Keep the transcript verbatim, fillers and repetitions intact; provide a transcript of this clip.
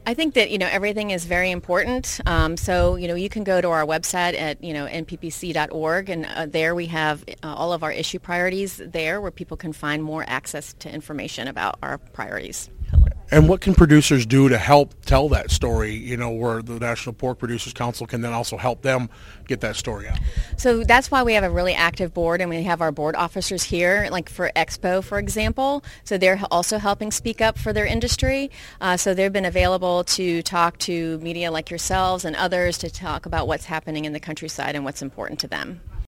I think that, you know, everything is very important. Um, so, you know, you can go to our website at, you know, n p p c dot org, and uh, there we have uh, all of our issue priorities there where people can find more access to information about our priorities. And what can producers do to help tell that story, you know, where the National Pork Producers Council can then also help them get that story out? So that's why we have a really active board, and we have our board officers here, like for Expo, for example. So they're also helping speak up for their industry. Uh, so they've been available to talk to media like yourselves and others to talk about what's happening in the countryside and what's important to them.